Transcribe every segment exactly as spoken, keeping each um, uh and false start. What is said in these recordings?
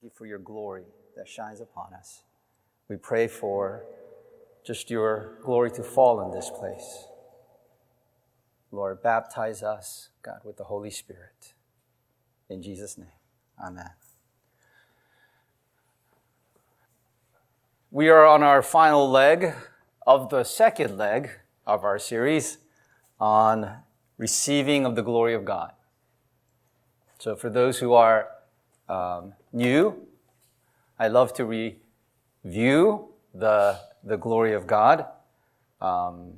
you for your glory that shines upon us. We pray for just your glory to fall in this place. Lord, baptize us, God, with the Holy Spirit. In Jesus' name, amen. We are on our final leg of the second leg of our series on receiving of the glory of God. So for those who are um, new, I love to review the, the glory of God. Um,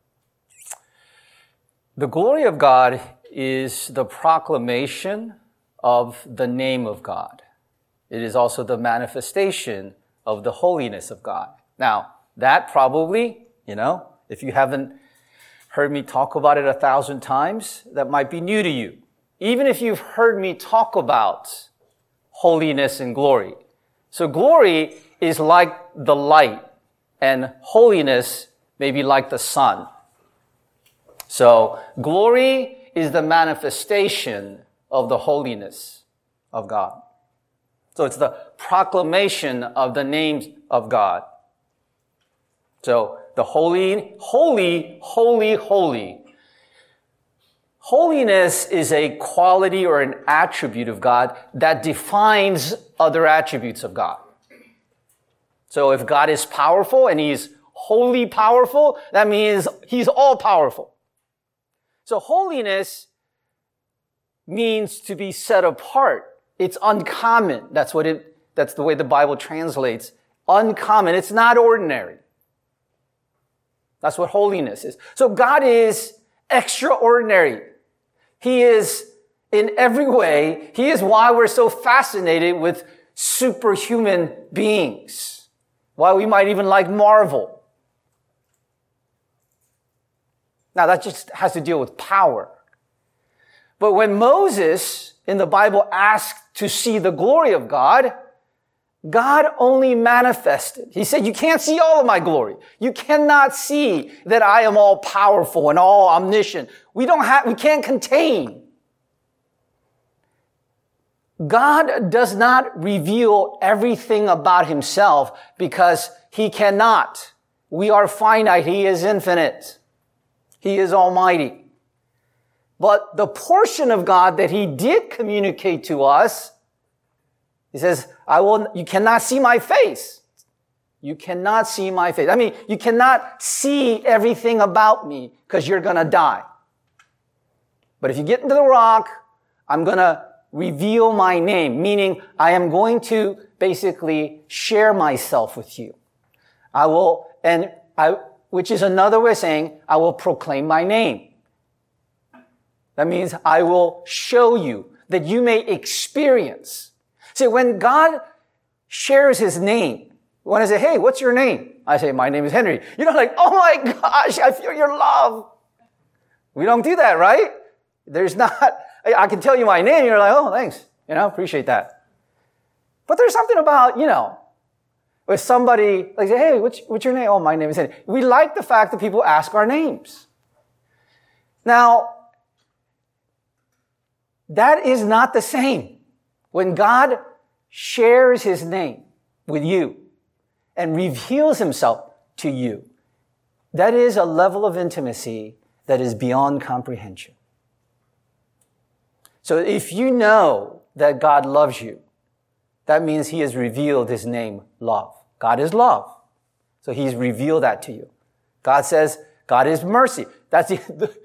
the glory of God is the proclamation of the name of God. It is also the manifestation of the holiness of God. Now, that probably, you know, if you haven't heard me talk about it a thousand times, that might be new to you. Even if you've heard me talk about holiness and glory. So glory is like the light, and holiness may be like the sun. So glory is the manifestation of the holiness of God. So it's the proclamation of the names of God. So the holy, holy, holy, holy. Holiness is a quality or an attribute of God that defines other attributes of God. So if God is powerful and He's wholly powerful, that means He's all powerful. So holiness means to be set apart. It's uncommon. That's what it, that's the way the Bible translates. Uncommon. It's not ordinary. That's what holiness is. So God is extraordinary. He is, in every way, He is why we're so fascinated with superhuman beings. Why we might even like Marvel. Now that just has to deal with power. But when Moses in the Bible asked to see the glory of God, God only manifested. He said, you can't see all of my glory. You cannot see that I am all powerful and all omniscient. We don't have, we can't contain. God does not reveal everything about Himself because He cannot. We are finite. He is infinite. He is almighty. But the portion of God that He did communicate to us, He says, I will, you cannot see my face. You cannot see my face. I mean, you cannot see everything about me because you're going to die. But if you get into the rock, I'm going to reveal my name, meaning I am going to basically share myself with you. I will, and I, which is another way of saying, I will proclaim my name. That means I will show you that you may experience. See, when God shares His name, when I say, hey, what's your name? I say, my name is Henry. You're not like, oh my gosh, I feel your love. We don't do that, right? There's not, I can tell you my name. You're like, oh, thanks. You know, appreciate that. But there's something about, you know, with somebody, like, say, hey, what's, what's your name? Oh, my name is Henry. We like the fact that people ask our names. Now, that is not the same. When God shares His name with you and reveals Himself to you, that is a level of intimacy that is beyond comprehension. So if you know that God loves you, that means He has revealed His name, love. God is love. So He's revealed that to you. God says, God is mercy. That's the,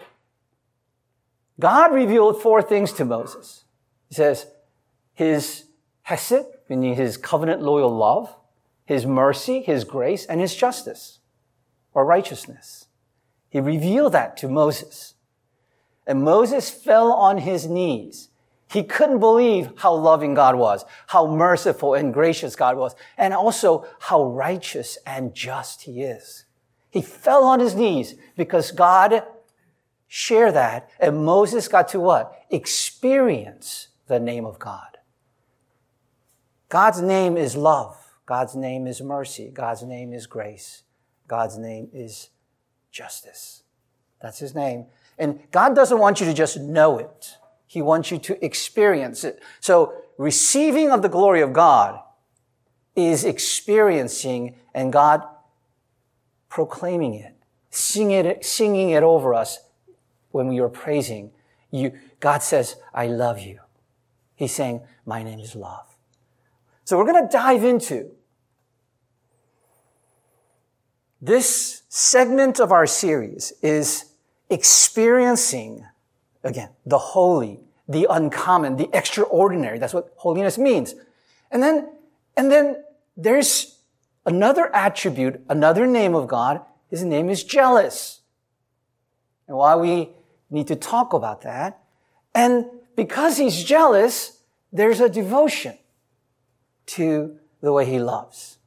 God revealed four things to Moses. He says, His hesed, meaning His covenant loyal love, His mercy, His grace, and His justice, or righteousness. He revealed that to Moses. And Moses fell on his knees. He couldn't believe how loving God was, how merciful and gracious God was, and also how righteous and just He is. He fell on his knees because God shared that, and Moses got to what? Experience the name of God. God's name is love. God's name is mercy. God's name is grace. God's name is justice. That's His name. And God doesn't want you to just know it. He wants you to experience it. So receiving of the glory of God is experiencing and God proclaiming it, singing it, singing it over us when we are praising. You, God says, I love you. He's saying, my name is love. So we're going to dive into this segment of our series is experiencing, again, the holy, the uncommon, the extraordinary. That's what holiness means. And then, and then there's another attribute, another name of God. His name is jealous. And why we need to talk about that. And because he's jealous, there's a devotion to the way he loves.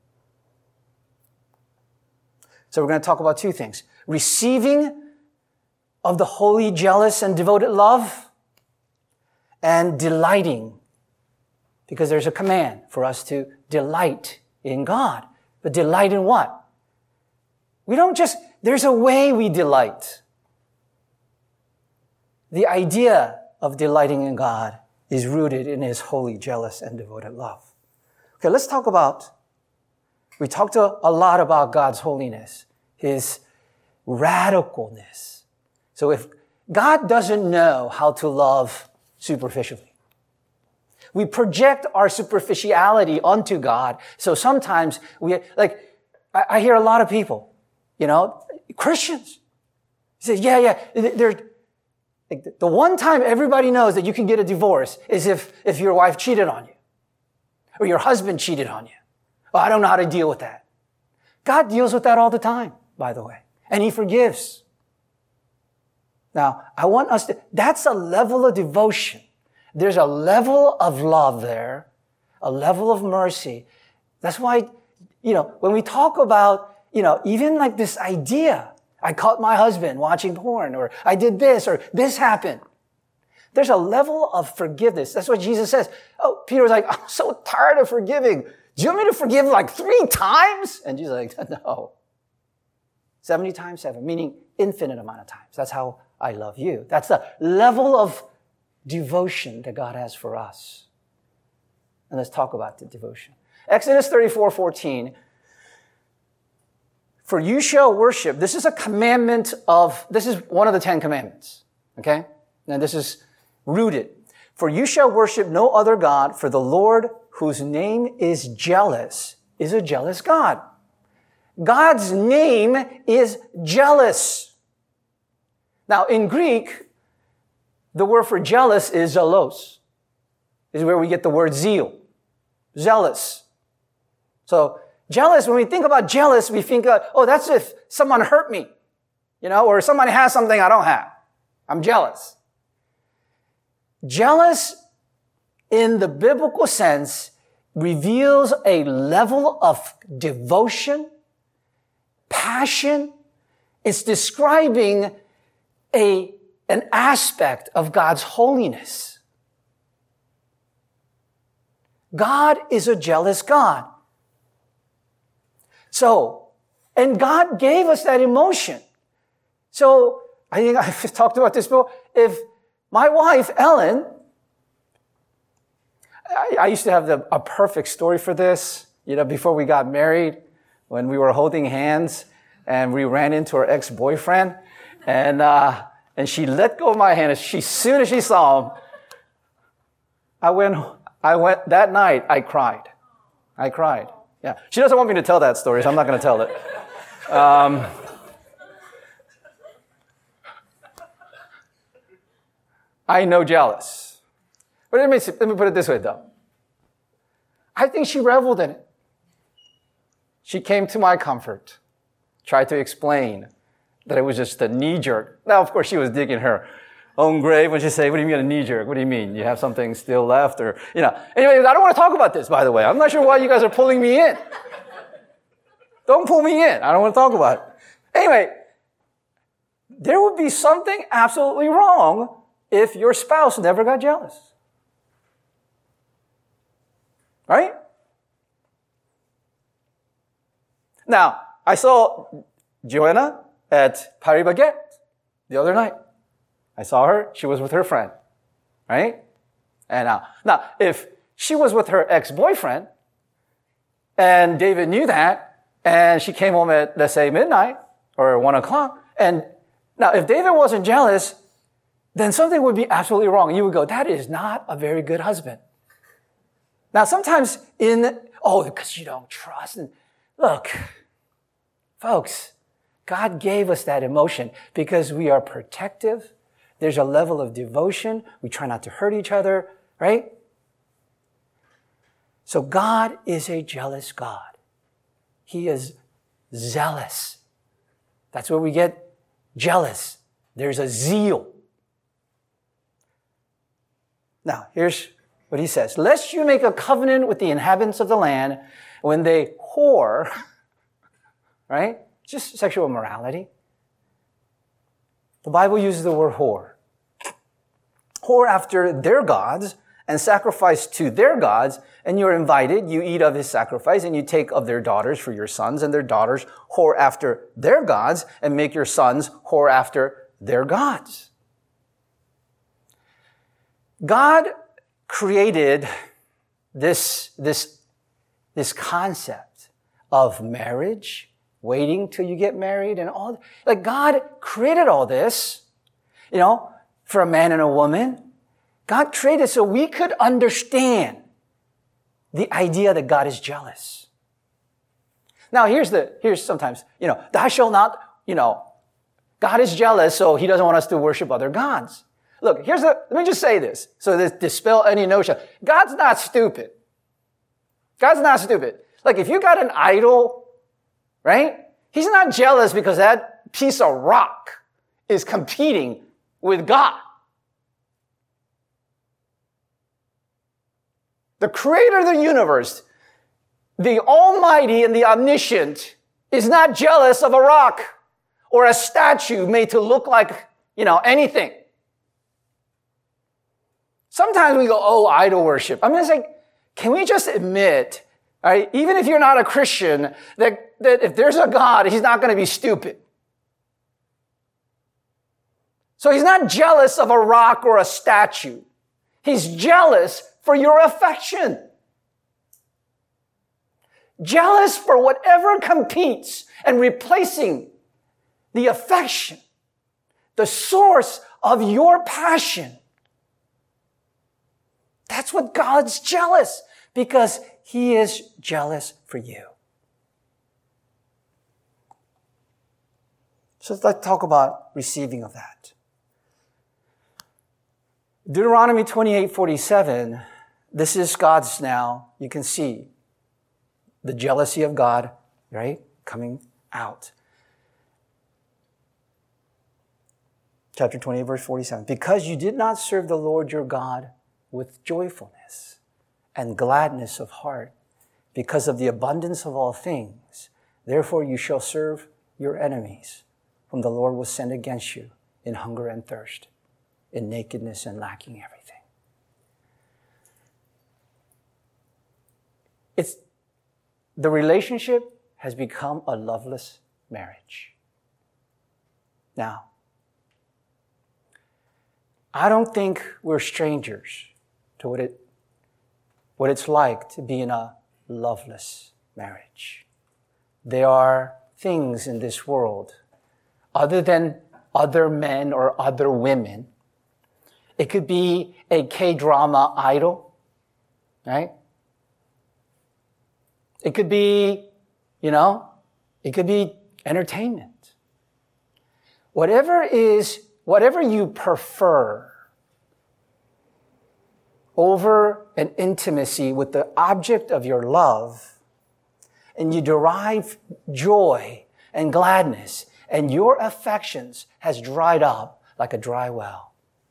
So we're going to talk about two things. Receiving of the holy, jealous, and devoted love, and delighting, because there's a command for us to delight in God. But delight in what? We don't just, there's a way we delight. The idea of delighting in God is rooted in his holy, jealous, and devoted love. Okay, let's talk about, we talked a, a lot about God's holiness, his radicalness. So if God doesn't know how to love superficially, we project our superficiality onto God. So sometimes we, like, I, I hear a lot of people, you know, Christians, say, yeah, yeah, they're, like, the one time everybody knows that you can get a divorce is if, if your wife cheated on you or your husband cheated on you. Well, I don't know how to deal with that. God deals with that all the time, by the way, and he forgives. Now, I want us to, that's a level of devotion. There's a level of love there, a level of mercy. That's why, you know, when we talk about, you know, even like this idea, I caught my husband watching porn, or I did this, or this happened. There's a level of forgiveness. That's what Jesus says. Oh, Peter was like, I'm so tired of forgiving. Do you want me to forgive like three times? And Jesus was like, no. seventy times seven, meaning infinite amount of times. That's how I love you. That's the level of devotion that God has for us. And let's talk about the devotion. Exodus thirty-four fourteen. For you shall worship. This is a commandment of, this is one of the Ten Commandments. Okay? And this is rooted. For you shall worship no other God, for the Lord, whose name is jealous, is a jealous God. God's name is jealous. Now, in Greek, the word for jealous is zelos. This is where we get the word zeal. Zealous. So, jealous, when we think about jealous, we think, uh, oh, that's if someone hurt me, you know, or somebody has something I don't have. I'm jealous. Jealous, in the biblical sense, reveals a level of devotion, passion. It's describing a, an aspect of God's holiness. God is a jealous God. So, and God gave us that emotion. So, I think I've talked about this before. If my wife, Ellen, I, I used to have the, a perfect story for this, you know, before we got married, when we were holding hands and we ran into her ex-boyfriend, and, uh, and she let go of my hand. As she, as soon as she saw him, I went, I went, that night, I cried. I cried. Yeah. She doesn't want me to tell that story, so I'm not going to tell it. Um, I know jealous. But let me, let me put it this way, though. I think she reveled in it. She came to my comfort, tried to explain that it was just a knee-jerk. Now, of course, she was digging her own grave when she said, what do you mean a knee-jerk? What do you mean? You have something still left? Or, you know. Anyway, I don't want to talk about this, by the way. I'm not sure why you guys are pulling me in. Don't pull me in. I don't want to talk about it. Anyway, there would be something absolutely wrong if your spouse never got jealous. Right? Now, I saw Joanna at Paris Baguette the other night. I saw her. She was with her friend. Right? And uh, now, if she was with her ex-boyfriend, and David knew that, and she came home at, let's say, midnight or one o'clock, and now if David wasn't jealous, then something would be absolutely wrong. You would go, that is not a very good husband. Now, sometimes in, oh, because you don't trust. And look, folks, God gave us that emotion because we are protective. There's a level of devotion. We try not to hurt each other, right? So God is a jealous God. He is zealous. That's where we get jealous. There's a zeal. Now, here's what he says. Lest you make a covenant with the inhabitants of the land when they whore, right? Just sexual immorality. The Bible uses the word whore. Whore after their gods and sacrifice to their gods, and you're invited, you eat of his sacrifice, and you take of their daughters for your sons, and their daughters whore after their gods, and make your sons whore after their gods. God created this, this, this concept of marriage, waiting till you get married, and all. Like God created all this, you know, for a man and a woman. God created so we could understand the idea that God is jealous. Now, here's the, here's sometimes, you know, thou shalt not, you know, God is jealous, so he doesn't want us to worship other gods. Look, here's the, let me just say this, so to dispel any notion. God's not stupid. God's not stupid. Like, if you got an idol, right? He's not jealous because that piece of rock is competing with God. The creator of the universe, the almighty and the omniscient, is not jealous of a rock or a statue made to look like, you know, anything. Sometimes we go, oh, idol worship. I'm going to say, can we just admit, all right, even if you're not a Christian, that, that if there's a God, he's not going to be stupid. So he's not jealous of a rock or a statue. He's jealous for your affection. Jealous for whatever competes and replacing the affection, the source of your passion. That's what God's jealous, because he is jealous for you. So let's talk about receiving of that. Deuteronomy twenty-eight forty-seven, this is God's now, you can see the jealousy of God, right, coming out. Chapter twenty-eight, verse forty-seven. Because you did not serve the Lord your God with joyfulness and gladness of heart, because of the abundance of all things, therefore you shall serve your enemies, whom the Lord will send against you in hunger and thirst, in nakedness and lacking everything. It's, the relationship has become a loveless marriage. Now, I don't think we're strangers to what it, what it's like to be in a loveless marriage. There are things in this world, other than other men or other women. It could be a K-drama idol, right? It could be, you know, it could be entertainment. Whatever is, whatever you prefer over an intimacy with the object of your love, and you derive joy and gladness, and your affections has dried up like a dry well.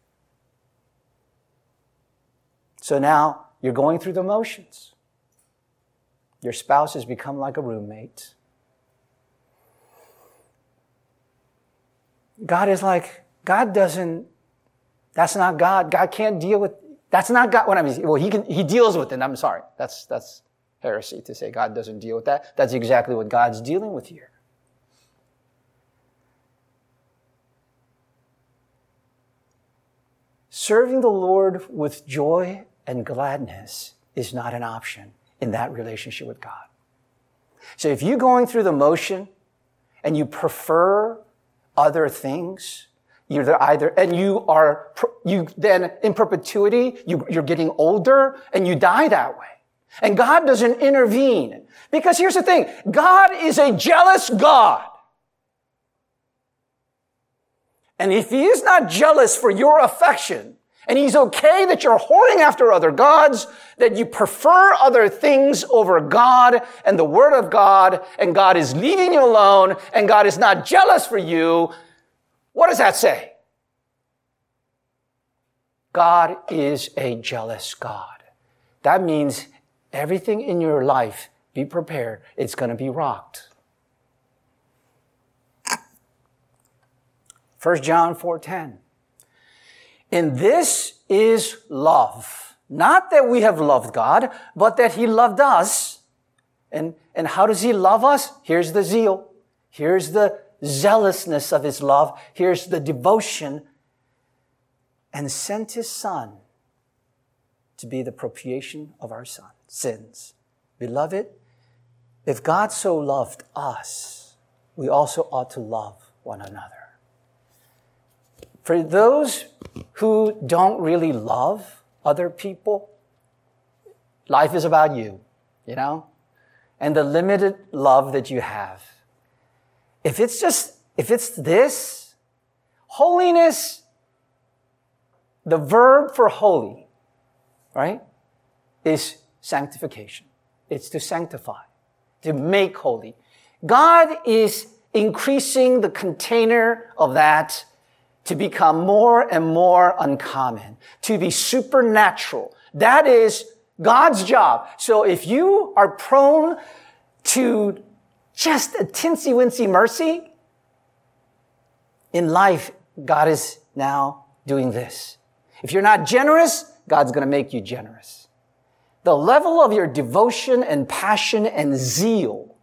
So now you're going through the motions. Your spouse has become like a roommate. God is like, God doesn't, that's not God. God can't deal with, that's not God. What I mean, well, he can, he deals with it. I'm sorry. That's, that's heresy to say God doesn't deal with that. That's exactly what God's dealing with here. Serving the Lord with joy and gladness is not an option in that relationship with God. So if you're going through the motion and you prefer other things, you're either, and you are, you then in perpetuity, you, you're getting older and you die that way. And God doesn't intervene. Because here's the thing, God is a jealous God. And if he is not jealous for your affection, and he's okay that you're hoarding after other gods, that you prefer other things over God and the Word of God, and God is leaving you alone, and God is not jealous for you, what does that say? God is a jealous God. That means everything in your life, be prepared, it's going to be rocked. First John four ten. And this is love. Not that we have loved God, but that he loved us. And, and how does he love us? Here's the zeal. Here's the zealousness of his love. Here's the devotion. And sent his Son to be the propitiation of our son, sins. Beloved, if God so loved us, we also ought to love one another. For those who don't really love other people, life is about you, you know, and the limited love that you have. If it's just, if it's this, holiness, the verb for holy, right, is sanctification. It's to sanctify, to make holy. God is increasing the container of that to become more and more uncommon, to be supernatural. That is God's job. So if you are prone to just a teensy-weensy mercy, in life, God is now doing this. If you're not generous, God's going to make you generous. The level of your devotion and passion and zeal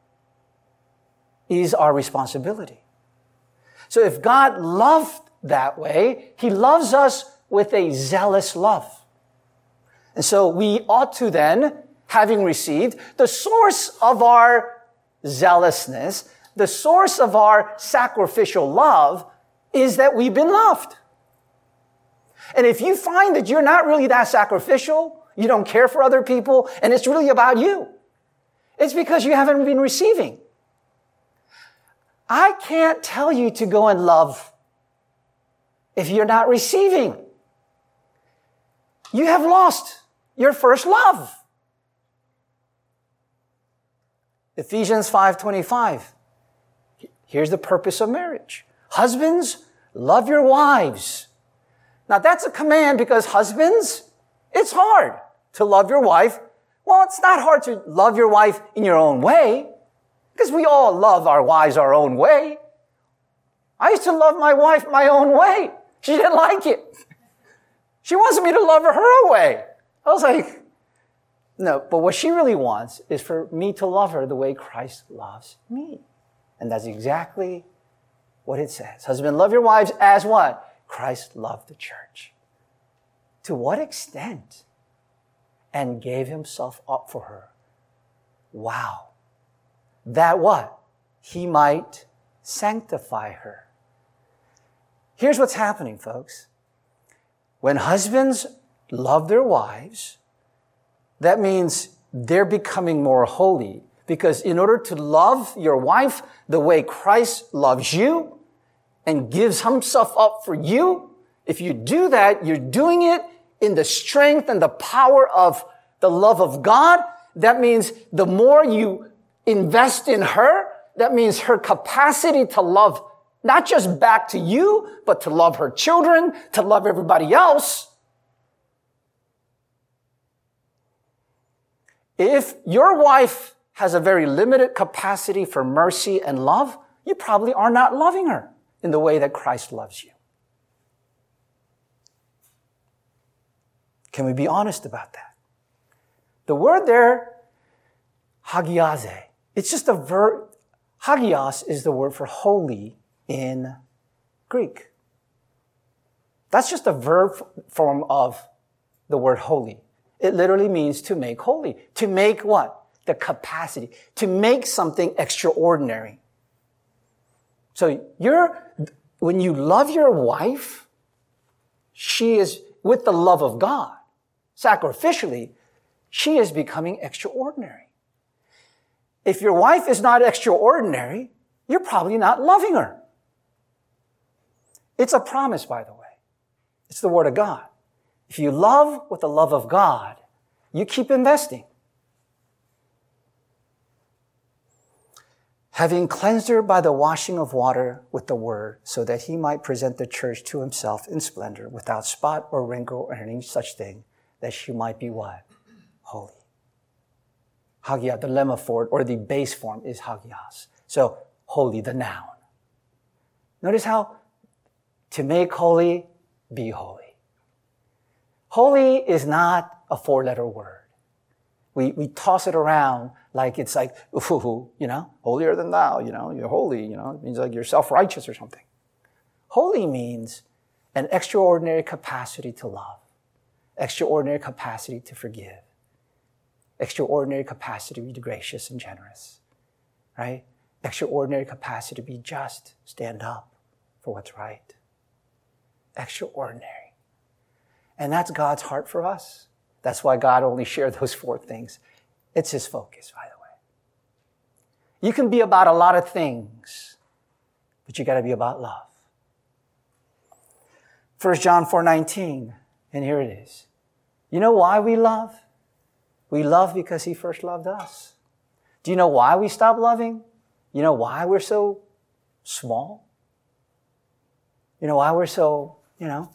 is our responsibility. So if God loved that way, he loves us with a zealous love. And so we ought to then, having received the source of our zealousness, the source of our sacrificial love is that we've been loved. And if you find that you're not really that sacrificial, you don't care for other people, and it's really about you, it's because you haven't been receiving. I can't tell you to go and love if you're not receiving. You have lost your first love. Ephesians five twenty-five. Here's the purpose of marriage. Husbands, love your wives. Now that's a command because husbands, it's hard to love your wife. Well, it's not hard to love your wife in your own way. Because we all love our wives our own way. I used to love my wife my own way. She didn't like it. She wants me to love her her way. I was like, no, but what she really wants is for me to love her the way Christ loves me. And that's exactly what it says. Husband, love your wives as what? Christ loved the church. To what extent? And gave himself up for her. Wow. That what? He might sanctify her. Here's what's happening, folks. When husbands love their wives, that means they're becoming more holy. Because in order to love your wife the way Christ loves you and gives himself up for you, if you do that, you're doing it in the strength and the power of the love of God. That means the more you invest in her, that means her capacity to love not just back to you, but to love her children, to love everybody else. If your wife has a very limited capacity for mercy and love, you probably are not loving her in the way that Christ loves you. Can we be honest about that? The word there, hagiaze, it's just a verb. Hagios is the word for holy in Greek. That's just a verb form of the word holy. It literally means to make holy. To make what? The capacity. To make something extraordinary. So you're, when you love your wife, she is, with the love of God, sacrificially, she is becoming extraordinary. If your wife is not extraordinary, you're probably not loving her. It's a promise, by the way. It's the Word of God. If you love with the love of God, you keep investing. Having cleansed her by the washing of water with the Word, so that he might present the church to himself in splendor, without spot or wrinkle or any such thing, that she might be what? Holy. Hagia, the lemma for it, or the base form is hagios. So, holy, the noun. Notice how to make holy, be holy. Holy is not a four-letter word. We, we toss it around like it's like, ooh, you know, holier than thou, you know, you're holy, you know, it means like you're self-righteous or something. Holy means an extraordinary capacity to love, extraordinary capacity to forgive, extraordinary capacity to be gracious and generous, right? Extraordinary capacity to be just, stand up for what's right. Extraordinary. And that's God's heart for us. That's why God only shared those four things. It's his focus, by the way. You can be about a lot of things, but you got to be about love. First John four nineteen, and here it is. You know why we love? We love because he first loved us. Do you know why we stop loving? You know why we're so small? You know why we're so, you know,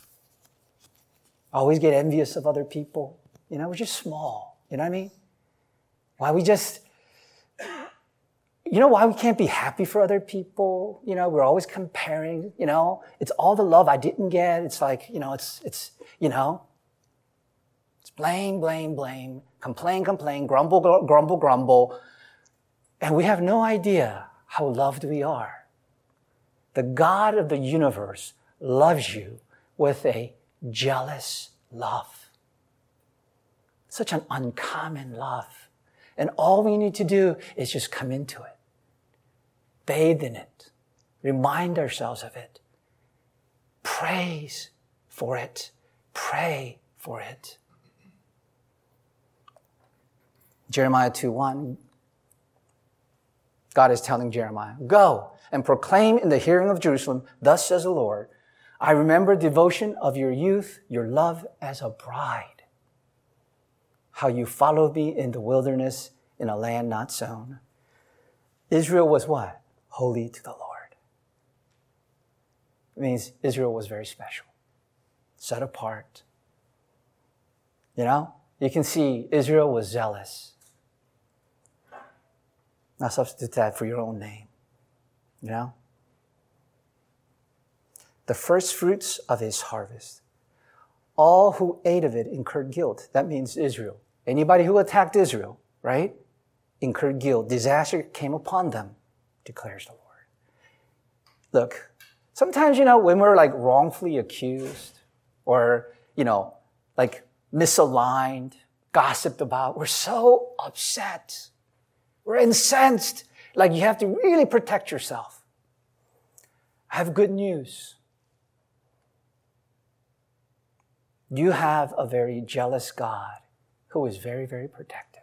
always get envious of other people? You know, we're just small. You know what I mean? Why we just, you know why we can't be happy for other people? You know, we're always comparing, you know, it's all the love I didn't get. It's like, you know, it's, it's, you know, it's blame, blame, blame, complain, complain, grumble, grumble, grumble. And we have no idea how loved we are. The God of the universe loves you with a jealous love. Such an uncommon love. And all we need to do is just come into it. Bathe in it. Remind ourselves of it. Praise for it. Pray for it. Jeremiah two one. God is telling Jeremiah, go and proclaim in the hearing of Jerusalem, thus says the Lord, I remember devotion of your youth, your love as a bride. How you followed me in the wilderness in a land not sown. Israel was what? Holy to the Lord. It means Israel was very special. Set apart. You know, you can see Israel was zealous. Now substitute that for your own name. You know? The first fruits of his harvest. All who ate of it incurred guilt. That means Israel. Anybody who attacked Israel, right, incurred guilt. Disaster came upon them, declares the Lord. Look, sometimes, you know, when we're like wrongfully accused or, you know, like misaligned, gossiped about, we're so upset. We're incensed. Like you have to really protect yourself. I have good news. You have a very jealous God who is very, very protective.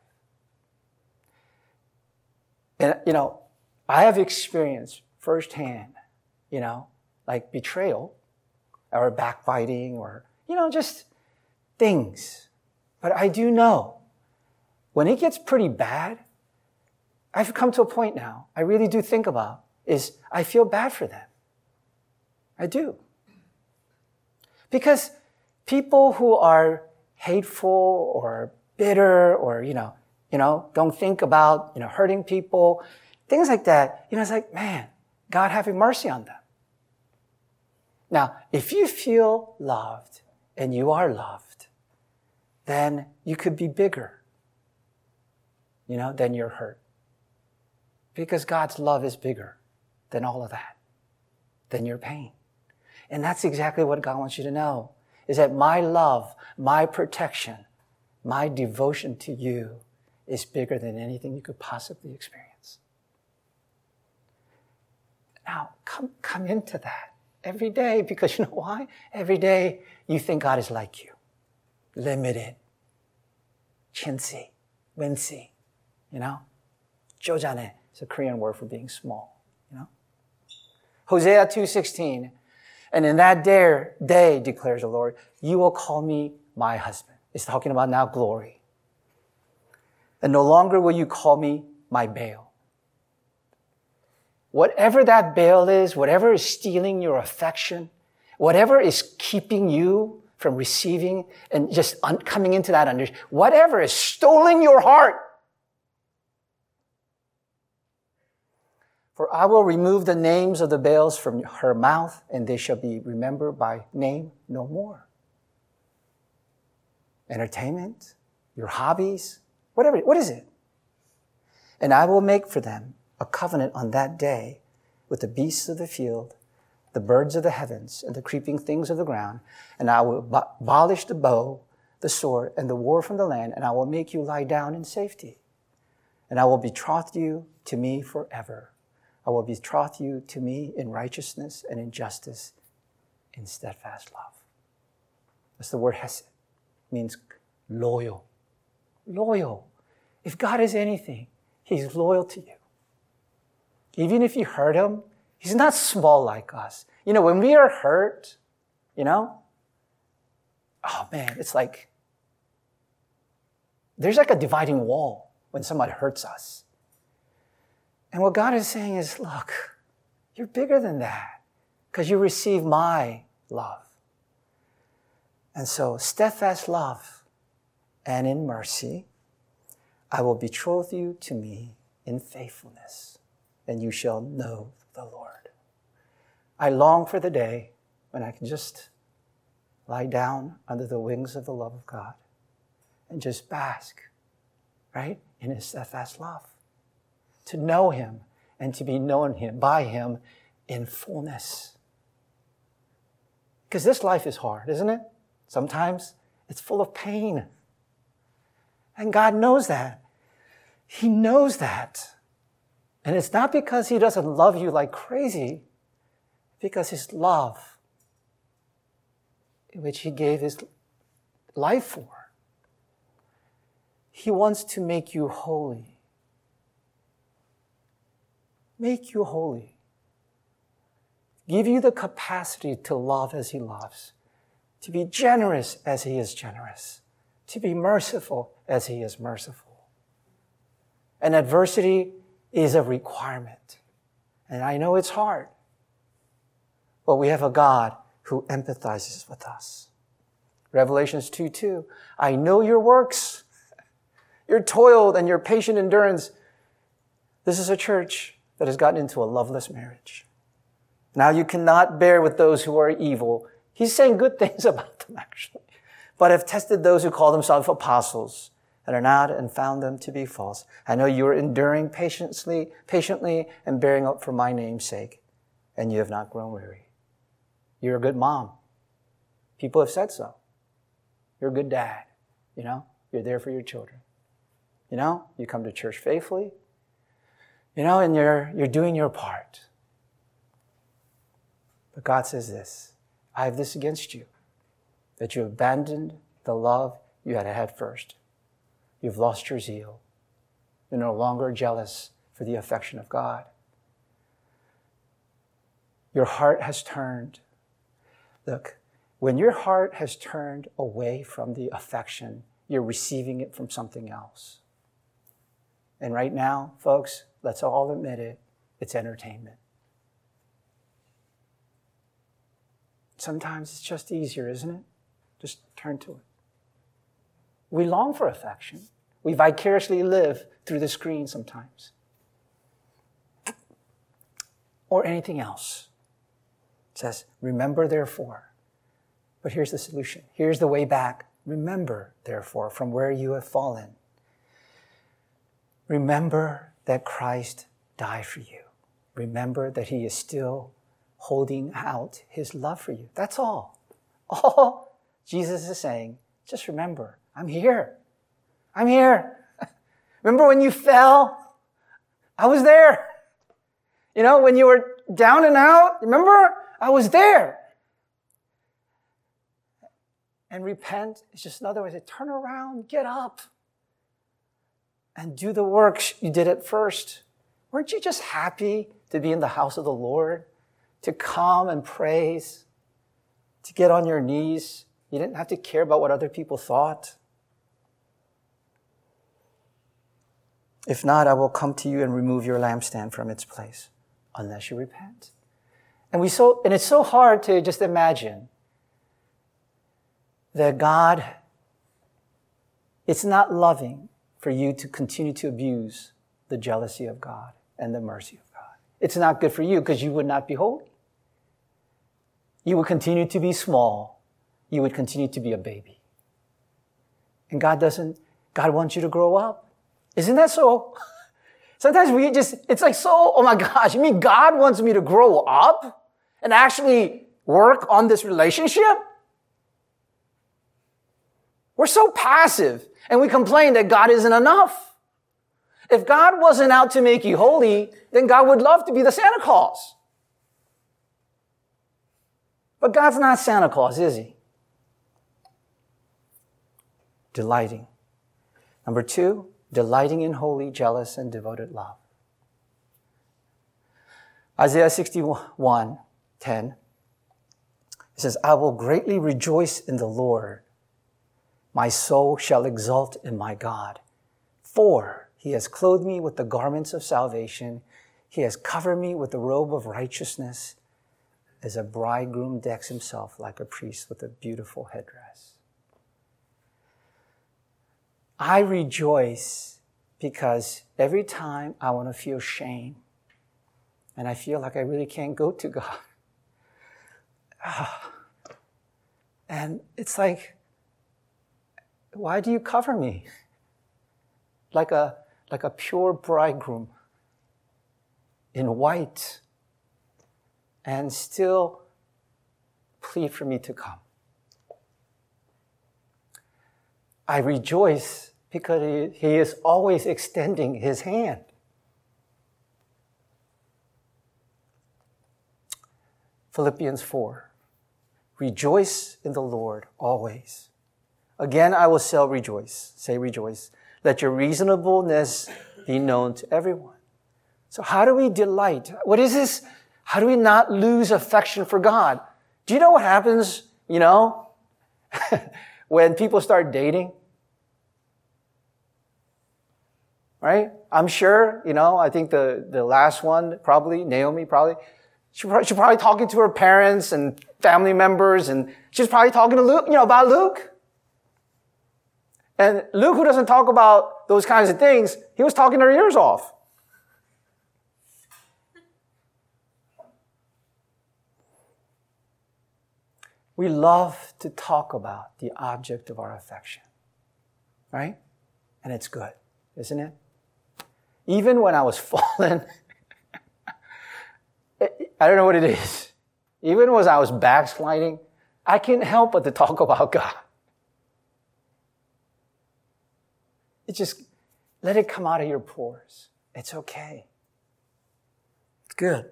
And, you know, I have experienced firsthand, you know, like betrayal or backbiting or, you know, just things. But I do know when it gets pretty bad, I've come to a point now, I really do think about, is I feel bad for them. I do. Because people who are hateful or bitter or, you know, you know, don't think about, you know, hurting people, things like that, you know, it's like, man, God having mercy on them. Now, if you feel loved and you are loved, then you could be bigger, you know, than your hurt. Because God's love is bigger than all of that, than your pain. And that's exactly what God wants you to know, is that my love, my protection, my devotion to you is bigger than anything you could possibly experience. Now, come, come into that every day, because you know why? Every day you think God is like you. Limited. Chintzy. Wincy. You know? Jojane is a Korean word for being small. You know? Hosea two sixteen. And in that day, day, declares the Lord, you will call me my husband. It's talking about now glory. And no longer will you call me my Baal. Whatever that Baal is, whatever is stealing your affection, whatever is keeping you from receiving and just un- coming into that understanding, whatever is stolen your heart, for I will remove the names of the Baals from her mouth, and they shall be remembered by name no more. Entertainment, your hobbies, whatever, what is it? And I will make for them a covenant on that day with the beasts of the field, the birds of the heavens, and the creeping things of the ground, and I will ab- abolish the bow, the sword, and the war from the land, and I will make you lie down in safety. And I will betroth you to me forever. I will betroth you to me in righteousness and in justice, in steadfast love. That's the word hesed. It means loyal. Loyal. If God is anything, He's loyal to you. Even if you hurt Him, He's not small like us. You know, when we are hurt, you know, oh man, it's like, there's like a dividing wall when somebody hurts us. And what God is saying is, look, you're bigger than that because you receive my love. And so, steadfast love and in mercy, I will betroth you to me in faithfulness, and you shall know the Lord. I long for the day when I can just lie down under the wings of the love of God and just bask, right, in His steadfast love. To know Him and to be known him, by Him in fullness. Because this life is hard, isn't it? Sometimes it's full of pain. And God knows that. He knows that. And it's not because He doesn't love you like crazy, because His love, which He gave His life for, He wants to make you holy. Make you holy. Give you the capacity to love as He loves, to be generous as He is generous, to be merciful as He is merciful. And adversity is a requirement. And I know it's hard, but we have a God who empathizes with us. Revelations two two, I know your works, your toil and your patient endurance. This is a church that has gotten into a loveless marriage. Now you cannot bear with those who are evil. He's saying good things about them, actually. But have tested those who call themselves apostles and are not, and found them to be false. I know you are enduring patiently, patiently and bearing up for my name's sake, and you have not grown weary. You're a good mom. People have said so. You're a good dad. You know, you're there for your children. You know, you come to church faithfully. You know, and you're, you're doing your part. But God says this, I have this against you, that you abandoned the love you had had first. You've lost your zeal. You're no longer jealous for the affection of God. Your heart has turned. Look, when your heart has turned away from the affection, you're receiving it from something else. And right now, folks, let's all admit it, it's entertainment. Sometimes it's just easier, isn't it? Just turn to it. We long for affection. We vicariously live through the screen sometimes. Or anything else. It says, remember therefore. But here's the solution. Here's the way back. Remember therefore from where you have fallen. Remember that Christ died for you. Remember that He is still holding out his love for you. That's all. All Jesus is saying, just remember, I'm here. I'm here. Remember when you fell? I was there. You know, when you were down and out, remember? I was there. And repent is just another way to turn around, get up, and do the works you did at first. Weren't you just happy to be in the house of the Lord, to come and praise, to get on your knees? You didn't have to care about what other people thought. If not, I will come to you and remove your lampstand from its place, unless you repent. And we so, and it's so hard to just imagine that God, it's not loving for you to continue to abuse the jealousy of God and the mercy of God. It's not good for you because you would not be holy. You would continue to be small. You would continue to be a baby. And God doesn't, God wants you to grow up. Isn't that so? Sometimes we just, it's like so, oh my gosh, you mean God wants me to grow up and actually work on this relationship? We're so passive and we complain that God isn't enough. If God wasn't out to make you holy, then God would love to be the Santa Claus. But God's not Santa Claus, is he? Delighting. Number two, delighting in holy, jealous, and devoted love. Isaiah sixty-one ten. It says, I will greatly rejoice in the Lord. My soul shall exult in my God. For he has clothed me with the garments of salvation. He has covered me with the robe of righteousness, as a bridegroom decks himself like a priest with a beautiful headdress. I rejoice because every time I want to feel shame and I feel like I really can't go to God. And it's like, why do you cover me? Like a, like a pure bridegroom in white and still plead for me to come. I rejoice because he, he is always extending his hand. Philippians four. Rejoice in the Lord always. Again, I will say rejoice. Say rejoice. Let your reasonableness be known to everyone. So how do we delight? What is this? How do we not lose affection for God? Do you know what happens, you know, when people start dating? Right? I'm sure, you know, I think the, the last one, probably, Naomi, probably, she, she's probably talking to her parents and family members, and she's probably talking to Luke, you know, about Luke. And Luke, who doesn't talk about those kinds of things, he was talking her ears off. We love to talk about the object of our affection, right? And it's good, isn't it? Even when I was fallen, I don't know what it is. Even when I was backsliding, I can't help but to talk about God. It just, let it come out of your pores. It's okay. It's good.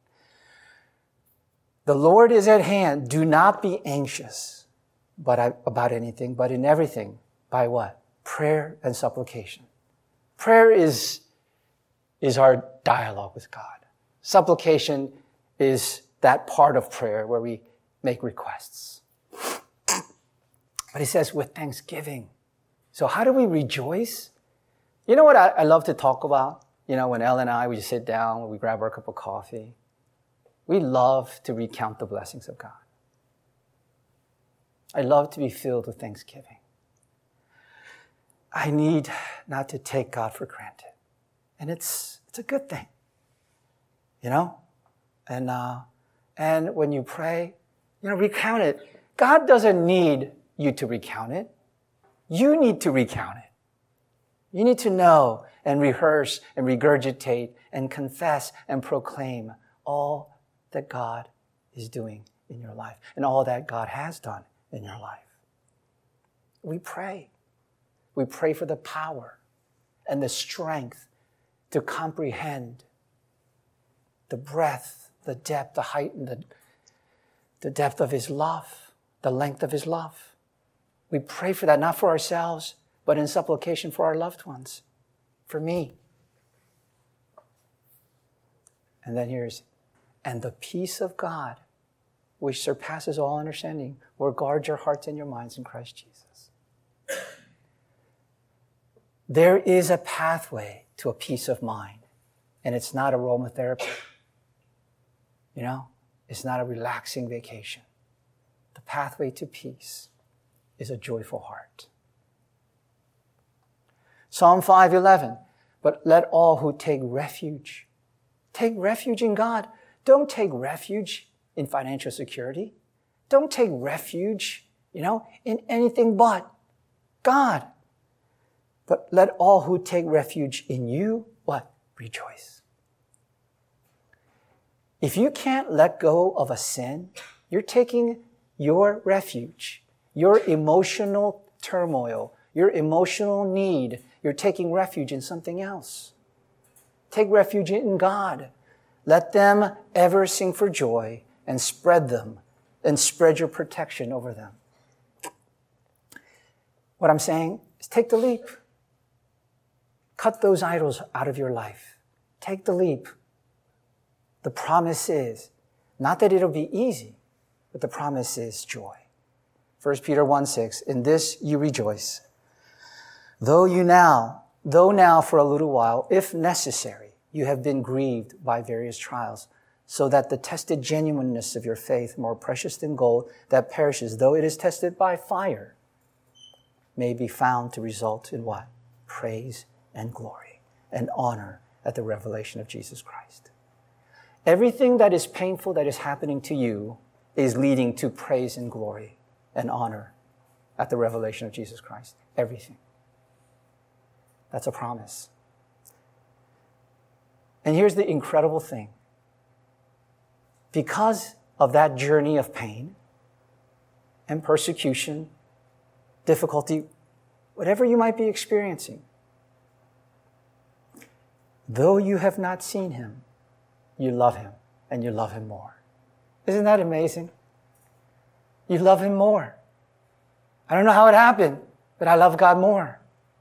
The Lord is at hand. Do not be anxious but I, about anything, but in everything, by what? Prayer and supplication. Prayer is, is our dialogue with God. Supplication is that part of prayer where we make requests. But he says with thanksgiving. So how do we rejoice? You know what I, I love to talk about? You know, when Elle and I, we just sit down, we grab our cup of coffee. We love to recount the blessings of God. I love to be filled with thanksgiving. I need not to take God for granted. And it's it's a good thing. You know? And uh, and when you pray, you know, recount it. God doesn't need you to recount it. You need to recount it. You need to know and rehearse and regurgitate and confess and proclaim all that God is doing in your life and all that God has done in your life. We pray. We pray for the power and the strength to comprehend the breadth, the depth, the height, and the, the depth of his love, the length of his love. We pray for that, not for ourselves, but in supplication for our loved ones, for me. And then here's, and the peace of God, which surpasses all understanding, will guard your hearts and your minds in Christ Jesus. There is a pathway to a peace of mind, and it's not aromatherapy. You know, it's not a relaxing vacation. The pathway to peace is a joyful heart. Psalm five eleven, but let all who take refuge, take refuge in God. Don't take refuge in financial security. Don't take refuge, you know, in anything but God. But let all who take refuge in you, what? Rejoice. If you can't let go of a sin, you're taking your refuge, your emotional turmoil, your emotional need, you're taking refuge in something else. Take refuge in God. Let them ever sing for joy and spread them and spread your protection over them. What I'm saying is take the leap. Cut those idols out of your life. Take the leap. The promise is, not that it'll be easy, but the promise is joy. First Peter one six, in this you rejoice. Though you now, though now for a little while, if necessary, you have been grieved by various trials, so that the tested genuineness of your faith, more precious than gold that perishes, though it is tested by fire, may be found to result in what? Praise and glory and honor at the revelation of Jesus Christ. Everything that is painful that is happening to you is leading to praise and glory and honor at the revelation of Jesus Christ. Everything. That's a promise. And here's the incredible thing. Because of that journey of pain and persecution, difficulty, whatever you might be experiencing, though you have not seen him, you love him and you love him more. Isn't that amazing? You love him more. I don't know how it happened, but I love God more.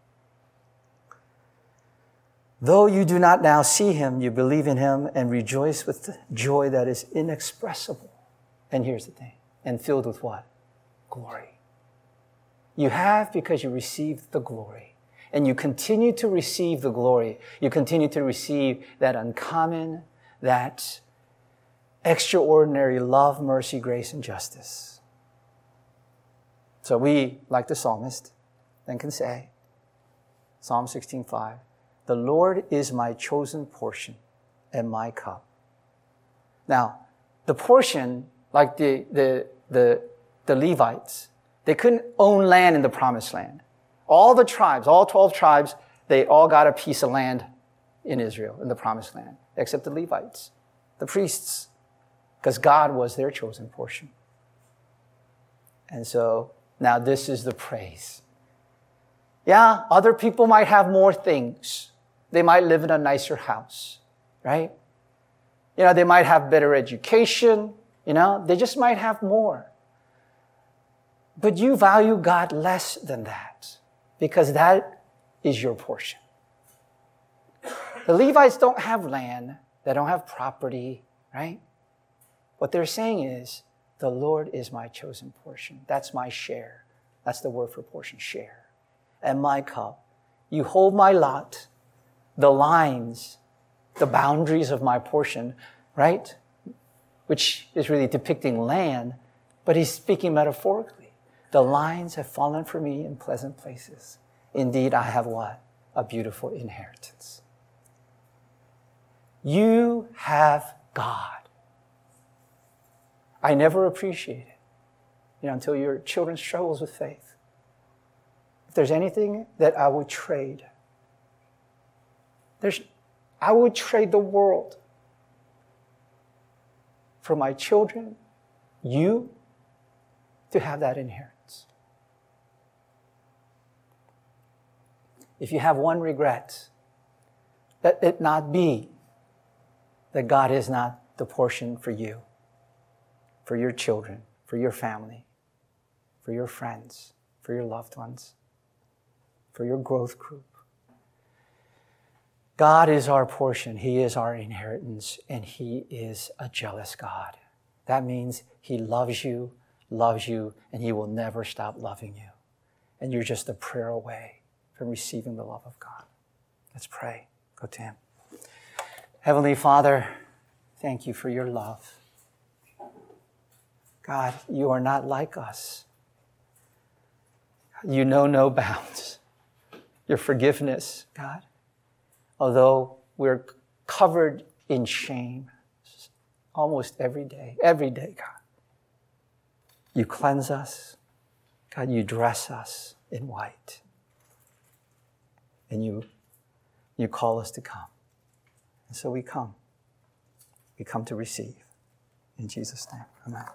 Though you do not now see him, you believe in him and rejoice with the joy that is inexpressible. And here's the thing, and filled with what? Glory. You have because you received the glory. And you continue to receive the glory. You continue to receive that uncommon, that extraordinary love, mercy, grace, and justice. So we, like the psalmist, then can say, Psalm sixteen five, the Lord is my chosen portion and my cup. Now, the portion, like the, the, the, the Levites, they couldn't own land in the promised land. All the tribes, all twelve tribes, they all got a piece of land in Israel, in the promised land, except the Levites, the priests, because God was their chosen portion. And so now this is the praise. Yeah, other people might have more things. They might live in a nicer house, right? You know, they might have better education, you know, they just might have more. But you value God less than that, because that is your portion. The Levites don't have land. They don't have property, right? What they're saying is, the Lord is my chosen portion. That's my share. That's the word for portion, share. And my cup. You hold my lot, the lines, the boundaries of my portion, right? Which is really depicting land, but he's speaking metaphorically. The lines have fallen for me in pleasant places. Indeed, I have what? A beautiful inheritance. You have God. I never appreciate it, you know, until your children struggles with faith. If there's anything that I would trade, there's, I would trade the world for my children you to have that inheritance. If you have one regret, let it not be that God is not the portion for you, for your children, for your family, for your friends, for your loved ones, for your growth group. God is our portion. He is our inheritance, and He is a jealous God. That means He loves you, loves you, and He will never stop loving you. And you're just a prayer away from receiving the love of God. Let's pray. Go to Him. Heavenly Father, thank you for your love. God, you are not like us. You know no bounds. Your forgiveness, God, although we're covered in shame almost every day, every day, God, you cleanse us. God, you dress us in white. And you, you call us to come. And so we come. We come to receive. In Jesus' name, amen.